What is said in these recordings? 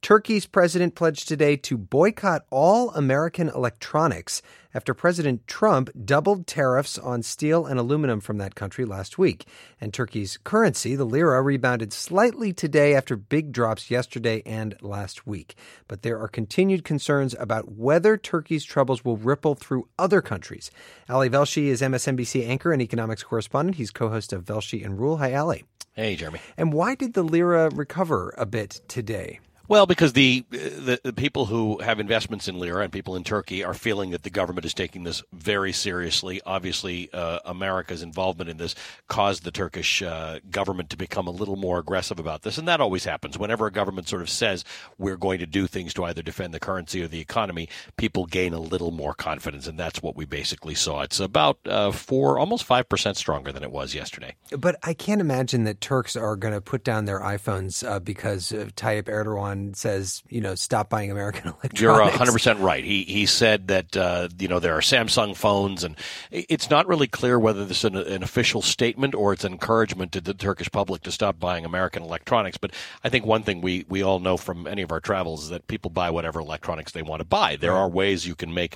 Turkey's president pledged today to boycott all American electronics after President Trump doubled tariffs on steel and aluminum from that country last week. And Turkey's currency, the lira, rebounded slightly today after big drops yesterday and last week. But there are continued concerns about whether Turkey's troubles will ripple through other countries. Ali Velshi is MSNBC anchor and economics correspondent. He's co-host of Velshi and Rule. Hi, Ali. Hey, Jeremy. And why did the lira recover a bit today? Well, because the people who have investments in lira and people in Turkey are feeling that the government is taking this very seriously. Obviously, America's involvement in this caused the Turkish government to become a little more aggressive about this. And that always happens. Whenever a government sort of says we're going to do things to either defend the currency or the economy, people gain a little more confidence. And that's what we basically saw. It's about almost 5% stronger than it was yesterday. But I can't imagine that Turks are going to put down their iPhones because Tayyip Erdogan says, stop buying American electronics. You're 100% right. He said that, there are Samsung phones, and it's not really clear whether this is an official statement or it's an encouragement to the Turkish public to stop buying American electronics. But I think one thing we all know from any of our travels is that people buy whatever electronics they want to buy. There are ways you can make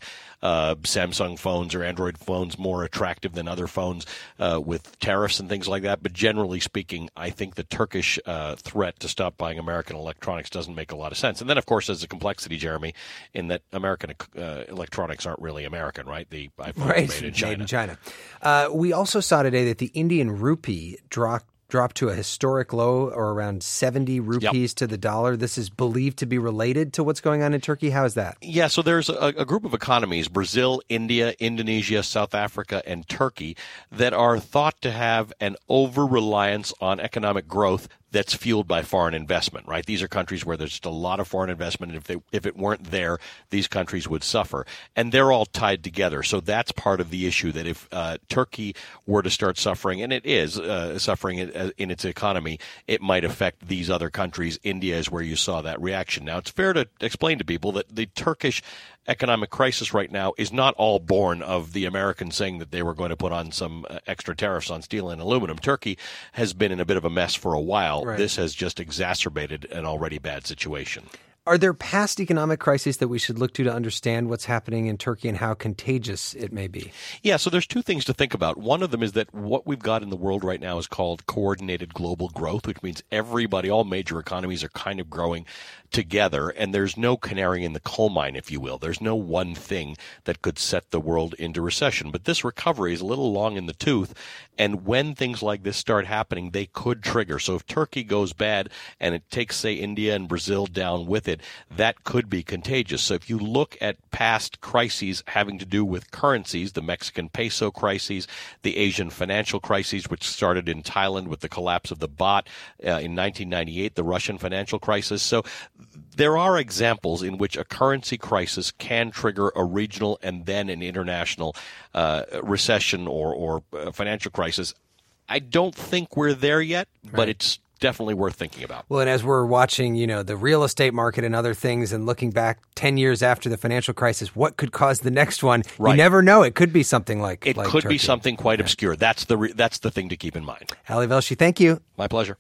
Samsung phones or Android phones more attractive than other phones with tariffs and things like that. But generally speaking, I think the Turkish threat to stop buying American electronics doesn't make a lot of sense. And then, of course, there's a complexity, Jeremy, in that American electronics aren't really American, right? The iPhone is made in China. Made in China. We also saw today that the Indian rupee dropped to a historic low, or around 70 rupees to the dollar. This is believed to be related to what's going on in Turkey. How is that? Yeah, so there's a group of economies, Brazil, India, Indonesia, South Africa, and Turkey, that are thought to have an over-reliance on economic growth that's fueled by foreign investment, right? These are countries where there's just a lot of foreign investment, and if it weren't there, these countries would suffer. And they're all tied together. So that's part of the issue, that if Turkey were to start suffering, and it is suffering in its economy, it might affect these other countries. India is where you saw that reaction. Now, it's fair to explain to people that the Turkish economic crisis right now is not all born of the Americans saying that they were going to put on some extra tariffs on steel and aluminum. Turkey has been in a bit of a mess for a while. Right. This has just exacerbated an already bad situation. Are there past economic crises that we should look to understand what's happening in Turkey and how contagious it may be? Yeah, so there's two things to think about. One of them is that what we've got in the world right now is called coordinated global growth, which means all major economies are kind of growing together, and there's no canary in the coal mine, if you will. There's no one thing that could set the world into recession. But this recovery is a little long in the tooth, and when things like this start happening, they could trigger. So if Turkey goes bad and it takes, say, India and Brazil down with it, that could be contagious. So if you look at past crises having to do with currencies, the Mexican peso crises, the Asian financial crises, which started in Thailand with the collapse of the baht in 1998, the Russian financial crisis. So there are examples in which a currency crisis can trigger a regional and then an international recession or financial crisis. I don't think we're there yet, but it's definitely worth thinking about. Well, and as we're watching, the real estate market and other things and looking back 10 years after the financial crisis, what could cause the next one? Right. You never know. It could be something like Turkey. Be something quite obscure. That's the thing to keep in mind. Ali Velshi, thank you. My pleasure.